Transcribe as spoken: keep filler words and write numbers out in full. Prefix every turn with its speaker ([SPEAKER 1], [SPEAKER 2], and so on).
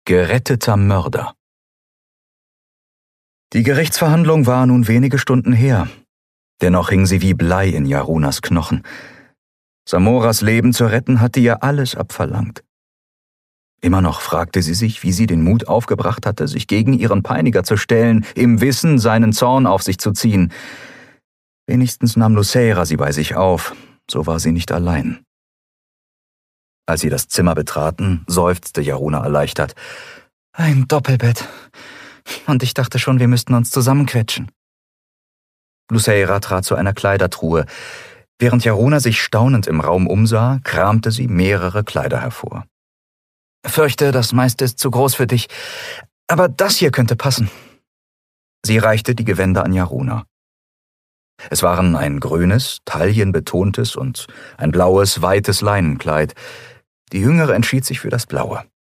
[SPEAKER 1] Geretteter Mörder. Die Gerichtsverhandlung war nun wenige Stunden her. Dennoch hing sie wie Blei in Jarunas Knochen. Samoras Leben zu retten hatte ihr alles abverlangt. Immer noch fragte sie sich, wie sie den Mut aufgebracht hatte, sich gegen ihren Peiniger zu stellen, im Wissen, seinen Zorn auf sich zu ziehen. Wenigstens nahm Lucera sie bei sich auf, so war sie nicht allein. Als sie das Zimmer betraten, seufzte Jaruna erleichtert. »Ein Doppelbett. Und ich dachte schon, wir müssten uns zusammenquetschen.« Lucera trat zu einer Kleidertruhe. Während Jaruna sich staunend im Raum umsah, kramte sie mehrere Kleider hervor. »Fürchte, das meiste ist zu groß für dich, aber das hier könnte passen.« Sie reichte die Gewänder an Jaruna. Es waren ein grünes, taillenbetontes und ein blaues, weites Leinenkleid. Die Jüngere entschied sich für das Blaue.